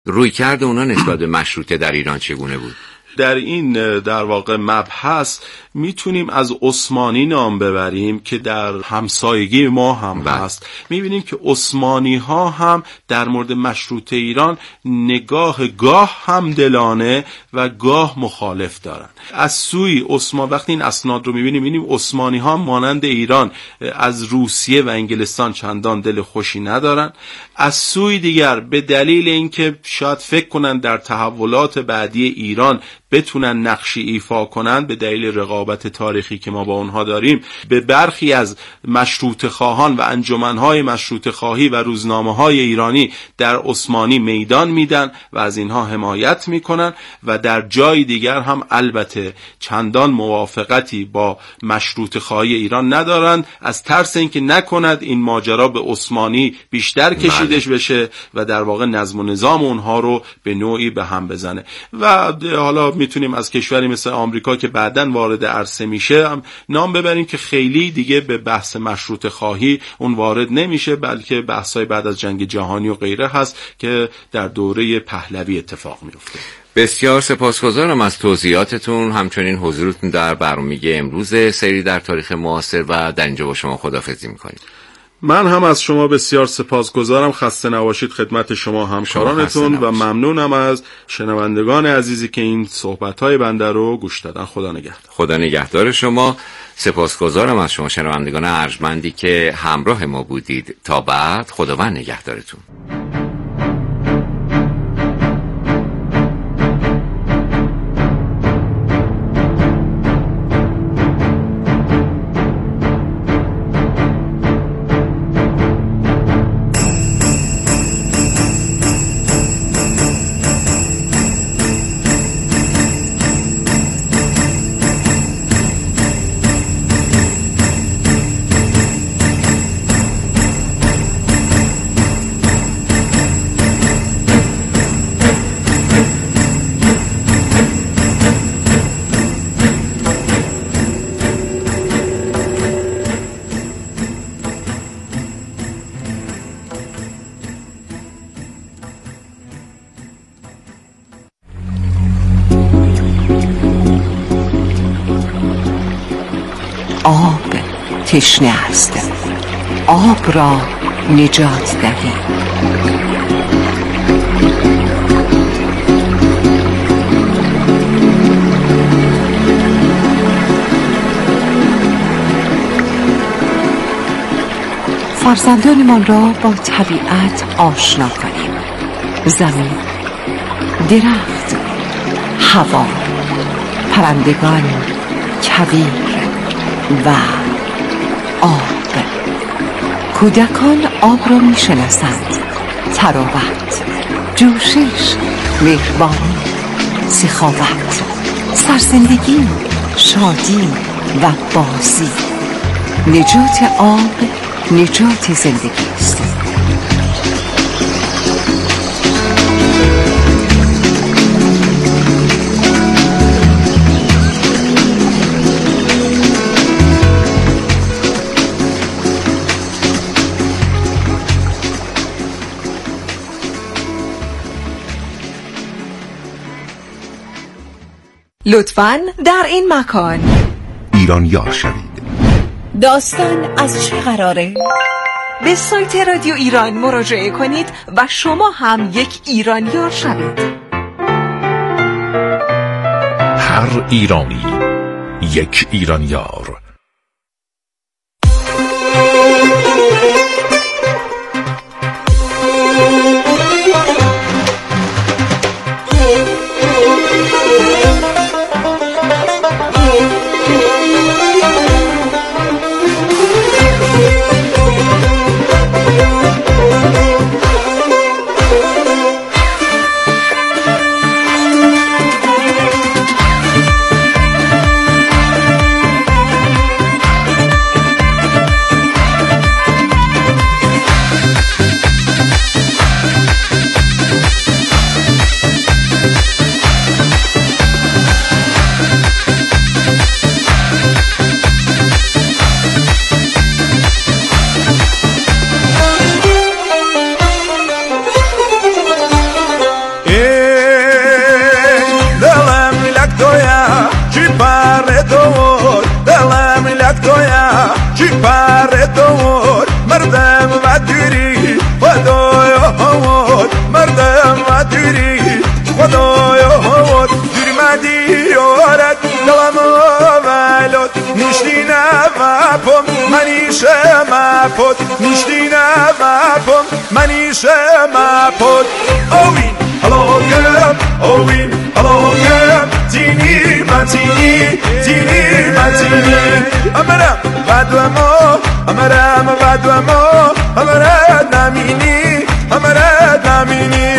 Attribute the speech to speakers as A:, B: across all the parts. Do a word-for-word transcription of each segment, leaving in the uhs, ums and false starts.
A: رویکرد اونا نسبت به مشروطه در ایران چگونه بود؟
B: در این در واقع مبحث میتونیم از عثمانی نام ببریم که در همسایگی ما هم بله. هست. میبینیم که عثمانی ها هم در مورد مشروطه ایران نگاه گاه هم دلانه و گاه مخالف دارن. از سوی عثمان وقتی این اسناد رو میبینیم میبینیم عثمانی ها مانند ایران از روسیه و انگلستان چندان دل خوشی ندارن. از سوی دیگر به دلیل اینکه شاید فکر کنن در تحولات بعدی ایران بتونن نقشی ایفا کنن، به دلیل رقابت تاریخی که ما با اونها داریم، به برخی از مشروطه خواهان و انجمنهای مشروطه خواهی و روزنامه‌های ایرانی در عثمانی میدان میدن و از اینها حمایت میکنن و در جای دیگر هم البته چندان موافقتی با مشروطه خواهی ایران ندارند، از ترس اینکه نکند این ماجرا به عثمانی بیشتر کشیدش بشه و در واقع نظم و نظام اونها رو به نوعی به هم بزنه. و حالا میتونیم از کشوری مثل آمریکا که بعداً وارد عرصه میشه هم نام ببریم که خیلی دیگه به بحث مشروطه خواهی اون وارد نمیشه، بلکه بحثای بعد از جنگ جهانی و غیره هست که در دوره پهلوی اتفاق میفته.
A: بسیار سپاسگزارم از توضیحاتتون، همچنین حضورتون در برنامه امروز سری در تاریخ معاصر و در اینجا با شما خداحافظی میکنیم.
B: من هم از شما بسیار سپاسگزارم. خسته نباشید خدمت شما همکارانتون و ممنونم از شنوندگان عزیزی که این صحبت‌های بنده رو گوش دادن. خدا نگهدار.
A: خدا نگهدار شما. سپاسگزارم از شما شنوندگان ارجمندی که همراه ما بودید. تا بعد، خداوند نگهدارتون.
C: آب تشنه است، آب را نجات دهید. فرزندانمان را با طبیعت آشنا کنیم. زمین، درخت، هوا، پرندگان، کویر و آب. کودکان آب را می شناسند. تراوت، جوشش، مهربانی، سخاوت، سرزندگی، شادی و بازی. نجات آب نجات زندگی است.
D: لطفاً در این مکان
E: ایران یار شوید.
D: داستان از چه قراره؟ به سایت رادیو ایران مراجعه کنید و شما هم یک ایرانیار شوید.
E: هر ایرانی یک ایرانیار.
F: منیشه مپد نیشتینه مپم منیشه مپد اوین هلاکم اوین هلاکم تینی متینی تینی متینی امرم بدوما امرم بدوما امرد نمینی امرد نمینی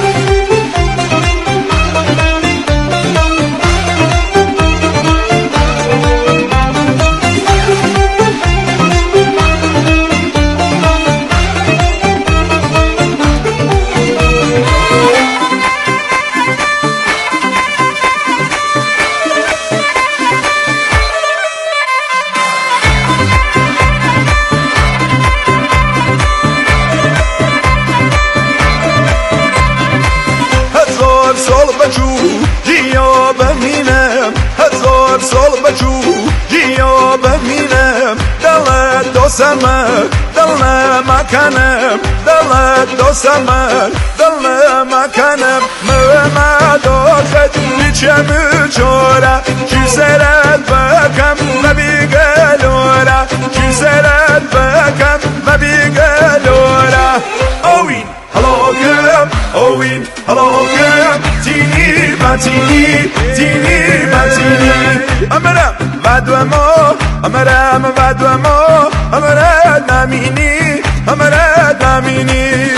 F: دوستم دل مکنم دل دوستم دل مکنم محمد آخد بیچم چورا کی سرت بکم نبیگلورا کی سرت بکم نبیگلورا اوین هلاکم اوین هلاکم تینی متینی تینی متینی امرم بدوما امرم بدوما امرد نمینی امرد نمینی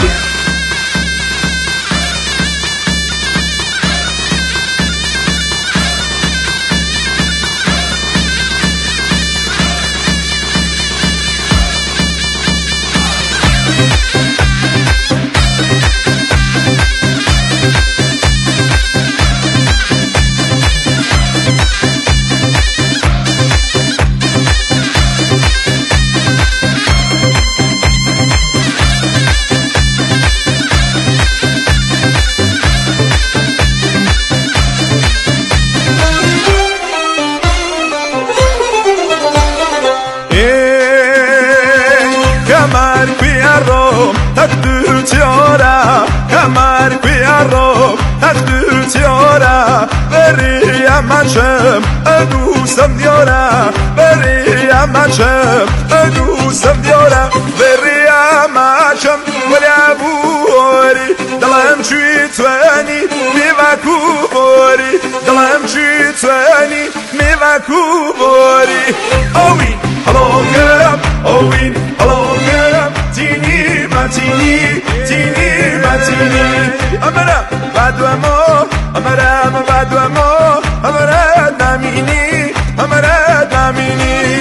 F: منشم دوستم دیارم بریم منشم دوستم دیارم بریم منشم ولی ابوری دلم چی توانی میوکو باری دلم چی توانی میوکو باری اوین هلاکم اوین هلاکم تینی متینی تینی متینی امرم بدوما امرم بدوما امرد نمینی امرد نمینی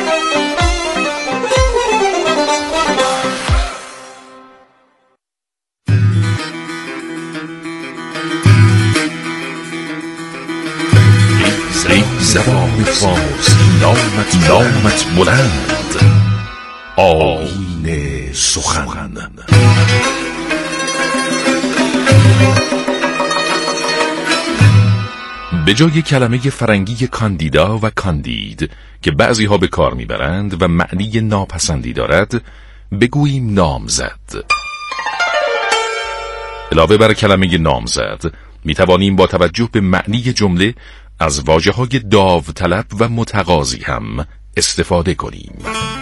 E: ای زبان فارسی نامت نامت بلند آیین سخن به جای کلمه فرنگی کاندیدا و کاندید که بعضی ها به کار میبرند و معنی ناپسندی دارد بگوییم نامزد. علاوه بر کلمه نامزد میتوانیم با توجه به معنی جمله از واژه‌های داوطلب و متقاضی هم استفاده کنیم.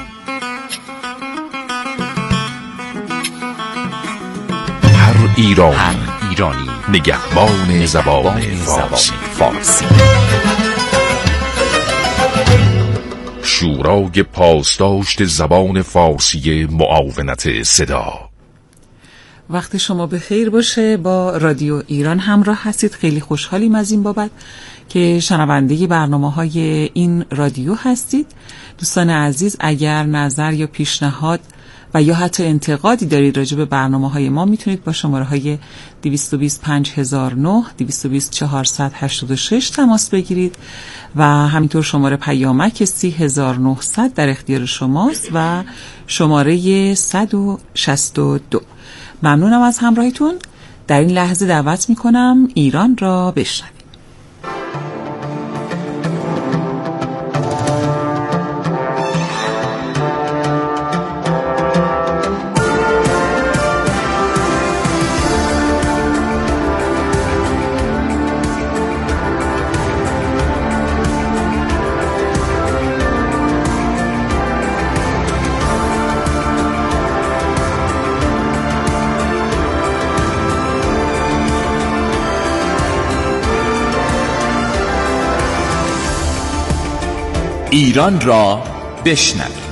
E: هر ایرانی, هر ایرانی نگهبان زبان فارسی. فارسی شورای پاسداشت زبان فارسی معاونت صدا.
C: وقت شما به خیر باشه. با رادیو ایران همراه هستید. خیلی خوشحالیم از این بابت که شنونده برنامه‌های این رادیو هستید. دوستان عزیز، اگر نظر یا پیشنهاد و یا حتی انتقادی دارید راجع به برنامه‌های ما میتونید با شماره‌های دویست و بیست پنج هزار و نه، دویست و بیست چهارصد و هشتاد و شش تماس بگیرید و همینطور شماره پیامک سی هزار و نهصد در اختیار شماست و شماره صد و شصت و دو. ممنونم از همراهیتون. در این لحظه دعوت میکنم ایران را بشنوید.
G: ایران را بشنوید.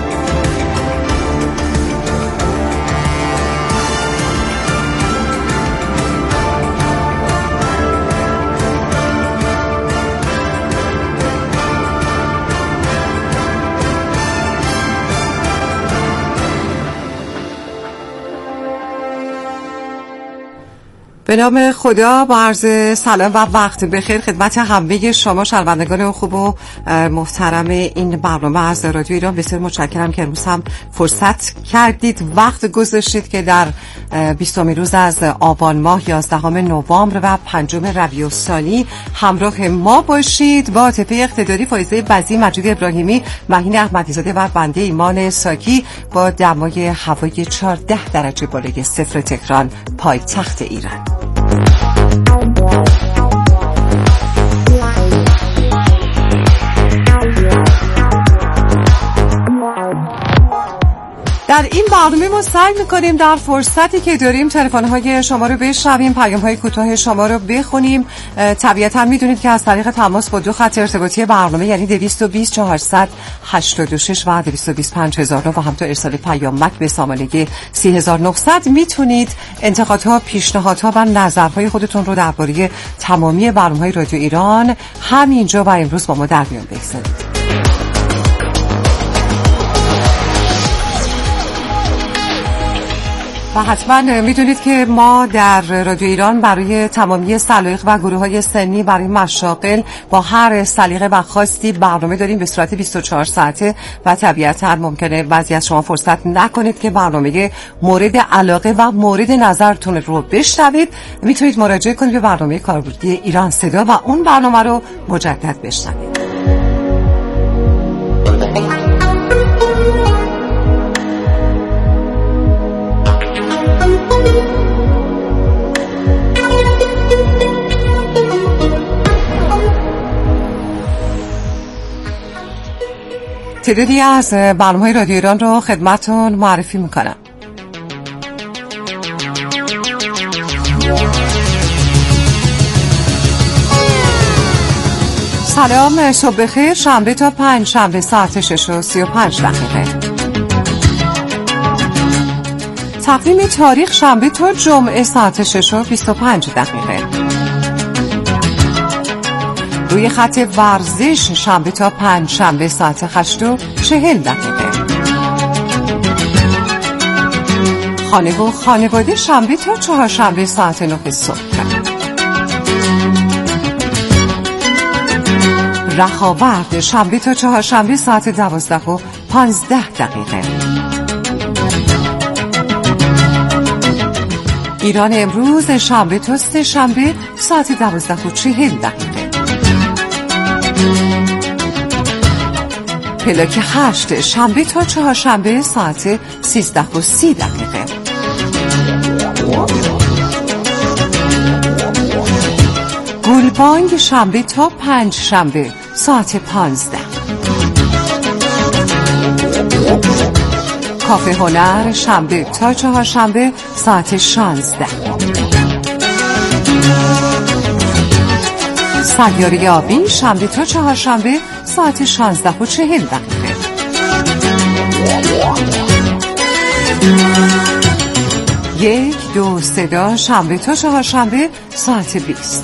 H: به نام خدا، با عرض سلام و وقت بخیر خدمت همه شما شنوندگان خوب و محترم این برنامه از رادیو ایران. بسیار متشکرم که امروز هم فرصت کردید، وقت گذاشتید که در بیستمین روز از آبان ماه یازدهم نوامبر و پنجم ربیع الثانی همراه ما باشید. با عاطفه اقتداری، فایزه بزی، مجید ابراهیمی، مهین احمدی‌زاده و بنده ایمان ساکی با دمای هوای چهارده درجه بالای صفر تهران، پایتخت ایران. در این برنامه ما سعی می‌کنیم در فرصتی که داریم تلفن‌های شما رو بشنویم، پیام‌های کوتاه شما رو بخونیم. طبیعتاً می‌دونید که از طریق تماس با دو خط ارتباطی برنامه، یعنی دویست و بیست چهارصد هشتاد و شش و دویست و بیست پنج هزار و همینطور ارسال پیامک به سامانه سی هزار و نهصد میتونید انتقادها، پیشنهادها و نظرهای خودتون رو درباره تمامی برنامه‌های رادیو ایران همینجا و امروز با ما در میان بگذارید. و حتما میدونید که ما در رادیو ایران برای تمامی سلایق و گروه‌های سنی برای مشاغل با هر سلیقه و خواستی برنامه داریم به صورت بیست و چهار ساعته و طبیعتاً ممکنه بعضی از شما فرصت نکنید که برنامه مورد علاقه و مورد نظرتون رو بشنوید. میتونید مراجعه کنید به برنامه کاربردی ایران صدا و اون برنامه رو مجدد بشنوید. تعدادی از برنامه‌های رادیو ایران رو خدمتتون معرفی میکنم. سلام، صبح بخیر. شنبه تا پنج شنبه ساعت شش و سی و پنج دقیقه. تقویم تاریخ شنبه تا جمعه ساعت شش و بیست و پنج دقیقه. روی خط ورزش شنبه تا پنج شنبه ساعت هشت و چهل دقیقه. خانه و خانواده شنبه تا چهارشنبه ساعت نه صبح. رخاورد شنبه تا چهارشنبه ساعت دوازده و پانزده دقیقه. ایران امروز شنبه تا سه شنبه ساعت دوازده و چهل دقیقه. پلاک هشت شنبه تا چهارشنبه ساعت سیزده و سی دقیقه. گلبانگ شنبه تا پنج شنبه ساعت پانزده. کافه هنر شنبه تا چهارشنبه ساعت شانزده. سیاره آبی شنبه تا چهارشنبه ساعت شانزده و چهل دقیقه. یک دو صدا شنبه تا چهارشنبه ساعت بیست.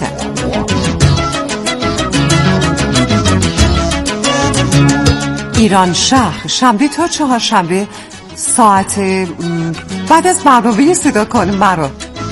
H: ایران شهر شنبه تا چهارشنبه ساعت بعد از برنامه صدا کنیم برا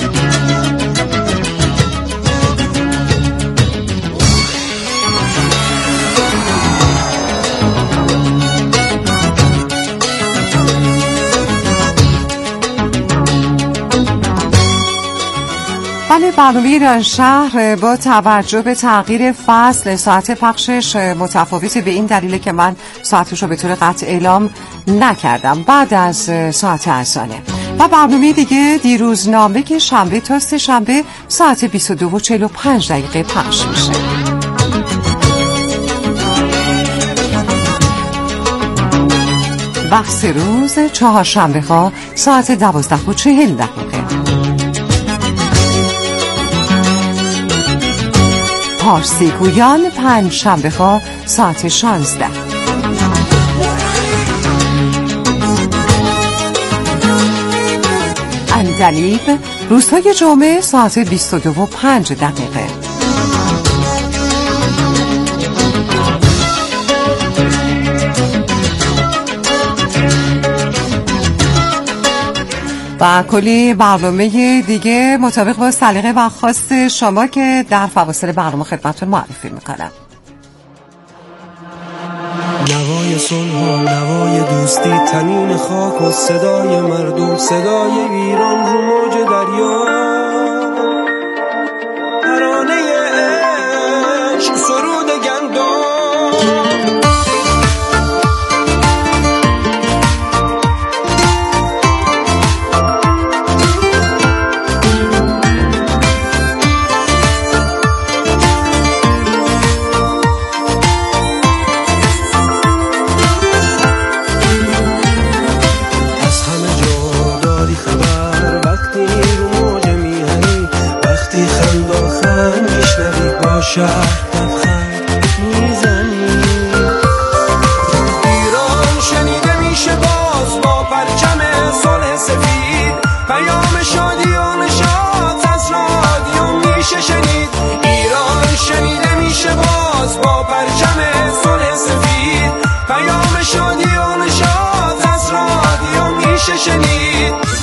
H: بله. برنامه ایران شهر با توجه به تغییر فصل ساعت پخشش متفاوته، به این دلیل که من ساعتش رو به طور قطع اعلام نکردم بعد از ساعت اذانه. و برنامه دیگه دیروزنامه که شنبه تا سه شنبه ساعت بیست و دو و چهل و پنج دقیقه پخش میشه. بحث روز چهارشنبه ها ساعت دوازده و چهل دقیقه. پارسی گویان پنج شنبه ها ساعت شانزده. دلیب، روزهای جمعه ساعت بیست و دو و پنج دقیقه. و کلی برنامه دیگه مطابق با سلیقه و خواست شما که در فواصل برنامه خدمتتون معرفی میکنم.
I: نوای صلح و نوای دوستی، تنین خاک و صدای مردم، صدای ویران رو موج دریا، ترانه عشق، سرود گندم. شهر لبخند میزنی، ایران شنیده میشه باز با پرچم صلح سفید، پیام شادی و نشاط از رادیو میشه شنید. ایران شنیده میشه باز با پرچم صلح سفید، پیام شادی و نشاط از رادیو میشه شنید.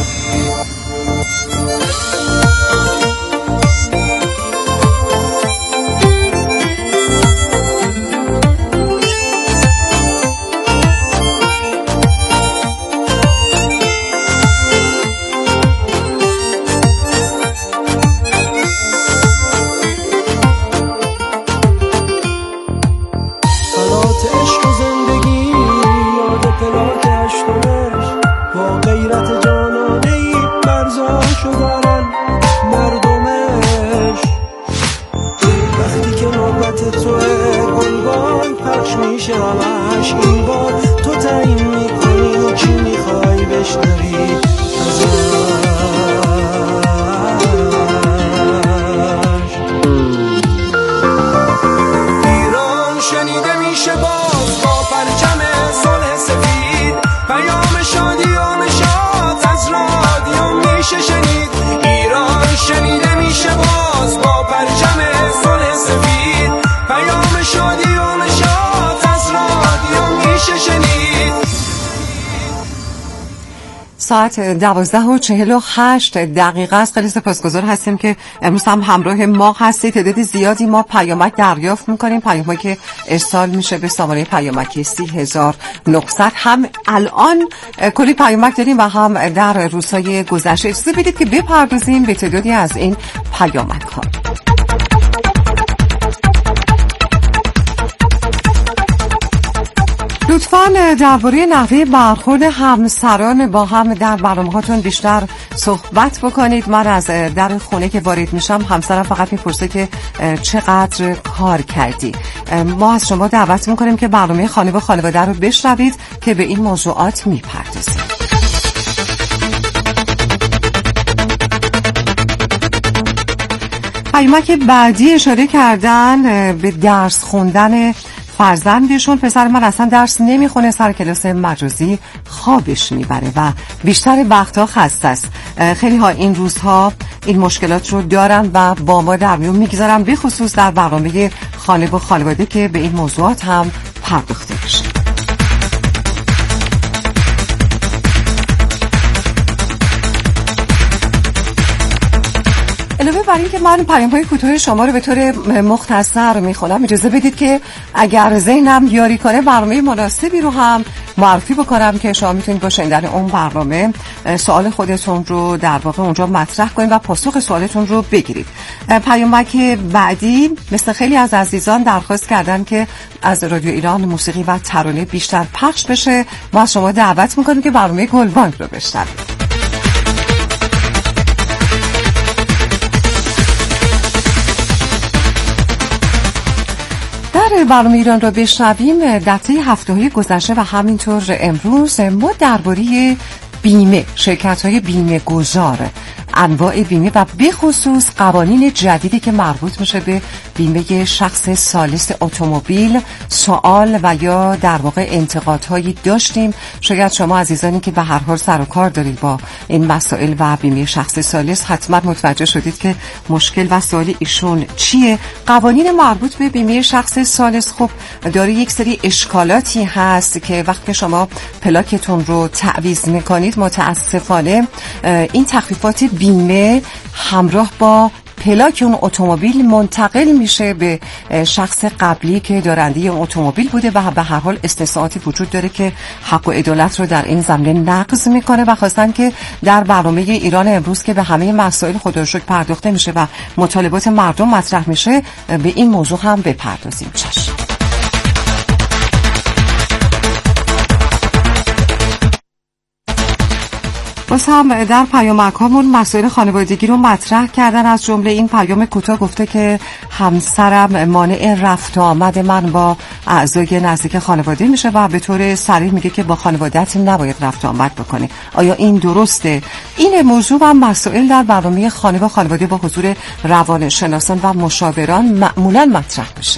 H: ساعت دوازده و چهل و هشت دقیقه است. خیلی سپاسگزار هستیم که امروز هم همراه ما هستید. تعداد زیادی ما پیامک دریافت میکنیم، پیامکی که ارسال میشه به سامانه پیامکی سی هزار و نهصد. هم الان کلی پیامک داریم و هم در روزهای گذشته. اجازه بدید که بپردازیم به تعدادی از این پیامک ها. لطفاً درباره نحوه برخورد همسران با هم در برنامه‌هاتون بیشتر صحبت بکنید. من از در خونه که وارد میشم همسرم فقط میپرسه که چقدر کار کردی. ما از شما دعوت میکنیم که برنامه خانه با خانواده رو بشنوید که به این موضوعات میپردازیم. پیامک بعدی اشاره کردن به درس خوندن فرزندشون. پسر من اصلا درس نمیخونه، سر کلاس مجازی خوابش میبره و بیشتر وقتها خسته است. خیلی ها این روزها این مشکلات رو دارن و با ما در میون میگذارن، به خصوص در برنامه خانه با خانواده که به این موضوعات هم پرداخته بشه. علاوه بر این که من پیام‌های کوتاه شما رو به طور مختصر میخونم، اجازه بدید که اگر ذهنم یاری کنه برنامه مناسبی رو هم معرفی بکنم که شما میتونید با شنیدن اون برنامه سوال خودتون رو در واقع اونجا مطرح کنید و پاسخ سوالتون رو بگیرید. پیامک بعدی، مثل خیلی از عزیزان درخواست کردن که از رادیو ایران موسیقی و ترانه بیشتر پخش بشه. ما از شما دعوت میکنیم که برنامه گلبانگ رو بشنوید. در برنامه ایران را بشنویم در طی هفته‌های گذشته و همینطور امروز ما درباره بیمه، شرکت‌های بیمه گذار انواع بیمه و به خصوص قوانین جدیدی که مربوط میشه به بیمه شخص ثالث اتومبیل سوال و یا در واقع انتقادهایی داشتیم. شاید شما عزیزانی که به هر حال سر و کار دارید با این مسائل و بیمه شخص ثالث حتما متوجه شدید که مشکل و سوال ایشون چیه. قوانین مربوط به بیمه شخص ثالث خب داره یک سری اشکالاتی هست که وقتی شما پلاکتون رو تعویض میکنید متاسفانه این تخفیفات بیمه همراه با پلاک اون اتومبیل منتقل میشه به شخص قبلی که دارنده اون اتومبیل بوده و به هر حال استثناءاتی وجود داره که حق و عدالت رو در این زمینه نقض میکنه و خواستن که در برنامه ایران امروز که به همه مسائل خدا رو شکر پرداخته میشه و مطالبات مردم مطرح میشه به این موضوع هم بپردازیم. چشم. باز هم در پیامک‌هامون مسائل خانوادگی رو مطرح کردن. از جمله این پیام کوتاه گفته که همسرم مانع رفت و آمد من با اعضای نزدیک خانواده میشه و به طور صریح میگه که با خانواده‌ات نباید رفت و آمد بکنی. آیا این درسته؟ این موضوع و مسائل در برنامه خانه و خانواده با حضور روانشناسان و مشاوران معمولاً مطرح میشه.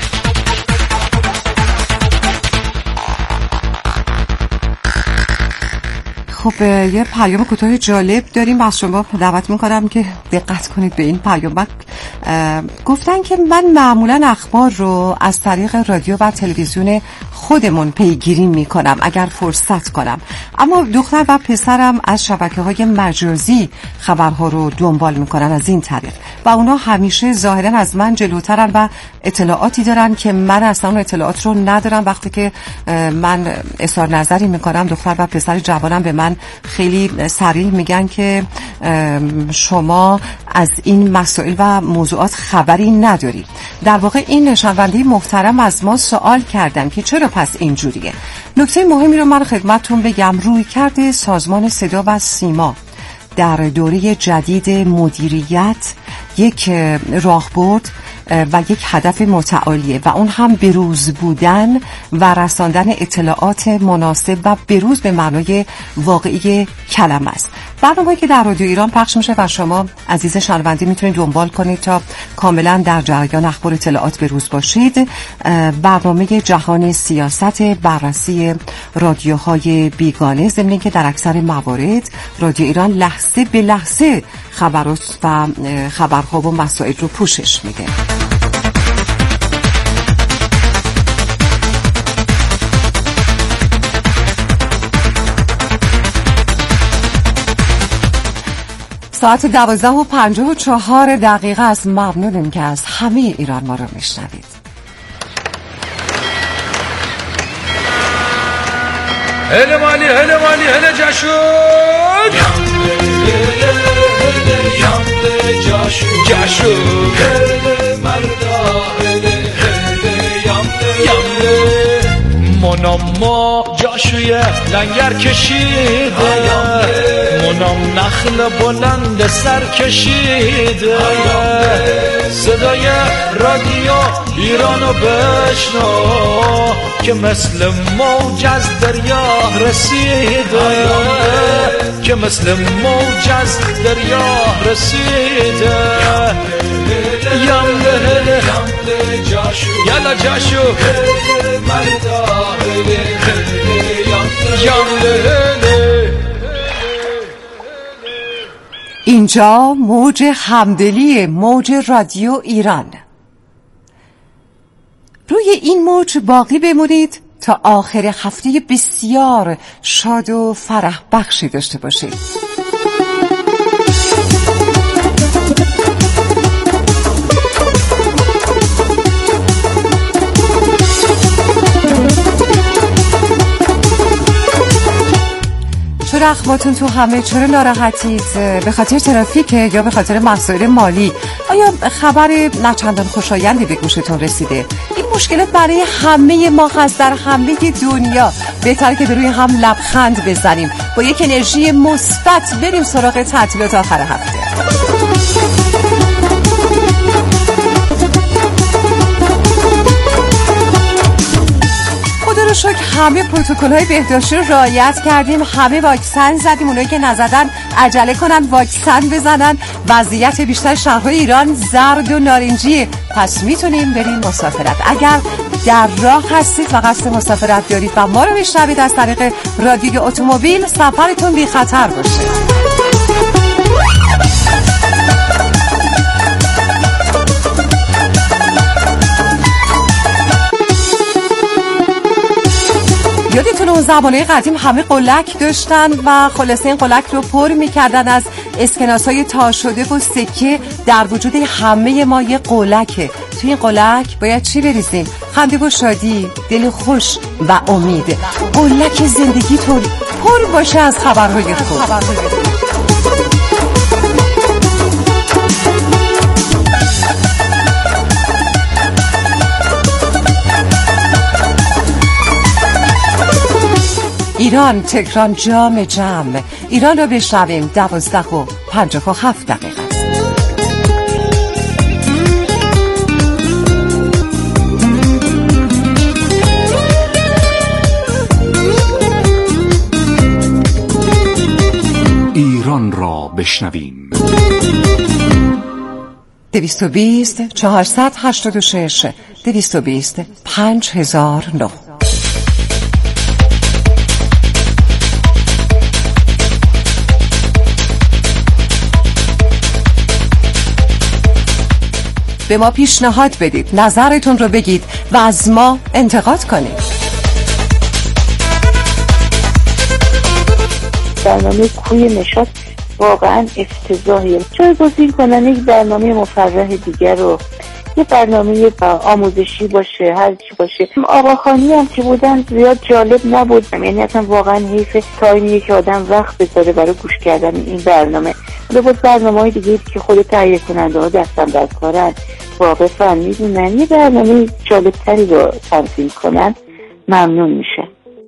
H: خب یه پیام کوتاه جالب داریم. از شما دعوت میکنم که دقت کنید به این پیام. گفتن که من معمولا اخبار رو از طریق رادیو و تلویزیون خودمون پیگیری میکنم اگر فرصت کنم، اما دختر و پسرم از شبکه‌های مجازی خبرها رو دنبال میکنن از این طریق و اونا همیشه ظاهرا از من جلوترن و اطلاعاتی دارن که من اصلا اون اطلاعات رو ندارم. وقتی که من اظهار نظری میکنم دختر و پسر جوانم به من خیلی صریح میگن که شما از این مسائل و موضوعات خبری نداری. در واقع این شنونده محترم از ما سوال کردن که چرا پس اینجوریه. نکته مهمی رو من خدمتتون بگم. روی کرده سازمان صدا و سیما در دوره جدید مدیریت یک راهبرد و یک هدف متعالیه و اون هم بروز بودن و رساندن اطلاعات مناسب و بروز به معنای واقعی کلمه است. برنامه‌ای که در رادیو ایران پخش میشه و شما عزیز شنونده میتونید دنبال کنید تا کاملا در جریان اخبار اطلاعات بروز باشید. برنامه جهان سیاست، بررسی رادیوهای بیگانه، ضمن که در اکثر موارد رادیو ایران لحظه به لحظه خبرات و خبرها و مسائل رو پوشش میده. ساعت دوازده و پنجاه و چهار دقیقه است. ممنونم که از همه ایران ما رو میشنوید.
I: هله مالی هله مالی هله جشون جشون جشون هله مردا هله هله یامله منم ما جاشوی لنگر کشیده منم نخل بلند سر کشیده صدای رادیو ایرانو بشنو که مثل موج از دریا رسیده که مثل موج از دریا رسیده یامله هله یالا جاشو مردا
H: اینجا موج همدلی، موج رادیو ایران. روی این موج باقی بمونید تا آخر هفته بسیار شاد و فرح بخشی داشته باشید. چرا اخبارتون تو همه؟ چرا ناراحتید؟ به خاطر ترافیک یا به خاطر مسائل مالی؟ آیا خبر نچندان خوشایندی به گوشتون رسیده؟ این مشکلات برای همه ما هست در همه دنیا. بهتره که به روی هم لبخند بزنیم، با یک انرژی مثبت بریم سراغ تعطیلات آخر هفته. خدا رو شکر همه پروتکل‌های بهداشتی رو رعایت کردیم، همه واکسن زدیم. اونایی که نزدن عجله کنن واکسن بزنن. وضعیت بیشتر شهرهای ایران زرد و نارنجیه، پس میتونیم بریم مسافرت. اگر در راه هستید و قصد مسافرت دارید و ما رو بشنوید از طریق رادیوی اتومبیل، سفرتون بی خطر باشه. یادتون اون زمانه قدیم همه قلک داشتن و خلاصه این قلک رو پر میکردن از اسکناس‌های تار شده و سکه. در وجود همه ما یه قلکه. توی این قلک باید چی بریزیم؟ خنده و شادی، دل خوش و امید. قلک زندگیتون پر باشه از خبرهای خوب. ایران تهران جام جم. ایران رو بشنویم. دوازده و پنجاه و هفت دقیقه است.
G: ایران را بشنویم.
H: دویست و بیست چهارصد هشتاد و شش دویست و بیست پنج هزار و نه. به ما پیشنهاد بدید، نظرتون رو بگید و از ما انتقاد کنید.
J: برنامه کوی نشاط واقعا افتضاحیه. جایگزین کنن یک برنامه مفرح دیگر رو، یه برنامه آموزشی باشه، هر چی باشه. آقاخانی هم که بودن زیاد جالب نبود، یعنی اصلا واقعا حیف تایمیه که آدم وقت بذاره برای گوش کردن این برنامه. بود برنامه‌های دیگه که خود تهیه کننده ها دستم در کارن، واقعا میدونن یه برنامه جالبتری رو تنظیم کنن، ممنون میشه.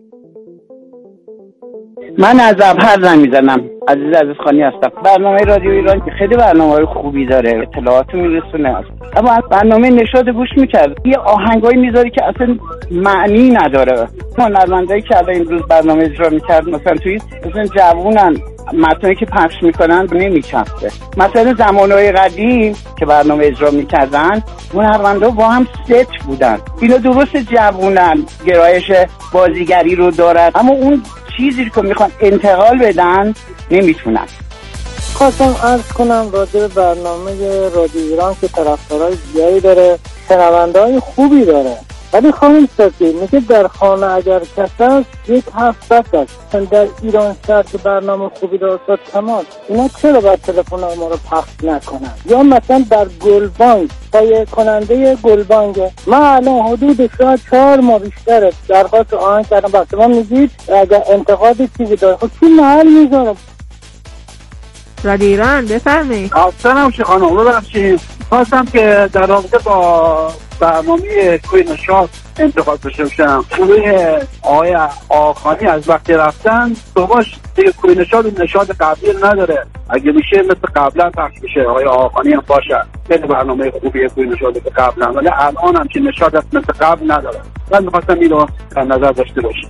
K: من از ابهر زنگ میزنم. عزیز عزیز خانی هستم. برنامه رادیو ایران خیلی برنامه‌های خوبی داره، اطلاعات میرسونه، اما از برنامه نشاط گوش میکرد یه آهنگایی میذاری که اصلا معنی نداره. هنرمندایی که الان امروز برنامه اجرا میکرد مثلا توی مثلا جوونن، متنی که پخش میکنن نمیچسبه. مثلا زمانهای قدیم که برنامه اجرا میکردن هنرمندا با هم ست بودن. اینا درست جوونن، گرایش بازیگری رو دارن، اما اون چیزی که میخوان انتقال بدن نمیتونن.
L: خواستم عرض کنم راجع به برنامه رادیو ایران که طرفدارای زیادی داره، شنونده‌های خوبی داره، ولی خانم سفیر میگه در خانه اگر کس است یک هفت است. در ایران شهر که برنامه خوبی داره استاد کمال، اینا چرا باید تلفن ما رو پخش نکنن؟ یا مثلا در گلبانک تهیه کننده گلبانک، من الان حدود شاید چهار ماه بیشتره درخواست آهنگ کردم، بس شما میگید اگر انتقاد چیزی داره خب کی محل میذاره؟
M: رادیو ایران بفرمایید.
N: سلام شیخ خانم، ببخشید خواستم که در رابطه با برنامه کوی نشاط انتقاد داشته باشم. کوی آقای آقانی از وقتی رفتن صبحش دیگه کوی نشاط نشاط قبلی نداره. اگه میشه مثل قبلا پخش بشه، آقای آقانی هم باشه، خیلی برنامه خوبیه کوی نشاط که قبلا، ولی الان هم که نشاط مثل قبل نداره. من می‌خواستم اینو در نظر داشته باشم.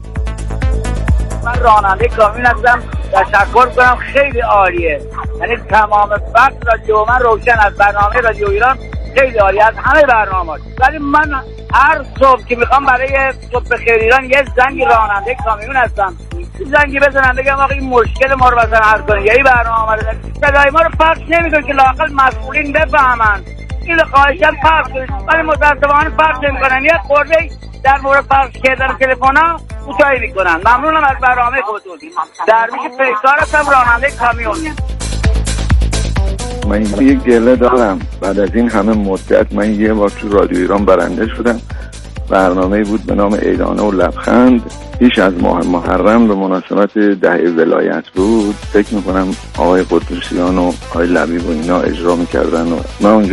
O: من راننده کامیون هستم، تشکر کنم، خیلی عالیه. یعنی تمام وقت رادیو من روشن از برنامه رادیو ایران خیلی عالی از همه برنامه‌ها. ولی من هر صبح که میخوام برای صبح بخیر ایران یه زنگ راننده کامیون هستم، زنگی بزنم بگم آقا این مشکل ما رو مثلا حل کنید، یعنی برنامه آمده صدای ما رو پخش نمی‌کنه که لااقل مسئولین بفهمن. این خواهشاً پخش کنید، ولی متأسفانه پخش نمی‌کنن. یه خورده در مورد پخش کردن تلفن‌ها کوتاهی می‌کنن. ممنونم از برنامه خودتون. درویش پیکار هستم، راننده کامیون.
P: من یه گله دارم، بعد از این همه مدت من یه بار تو رادیو ایران برنده شدم. برنامه بود به نام ایدانه و لبخند، پیش از ماه محرم به مناسبت دهه ولایت بود. فکر میکنم آقای قدوسیان و آقای لبیب و اینا اجرا میکردن و من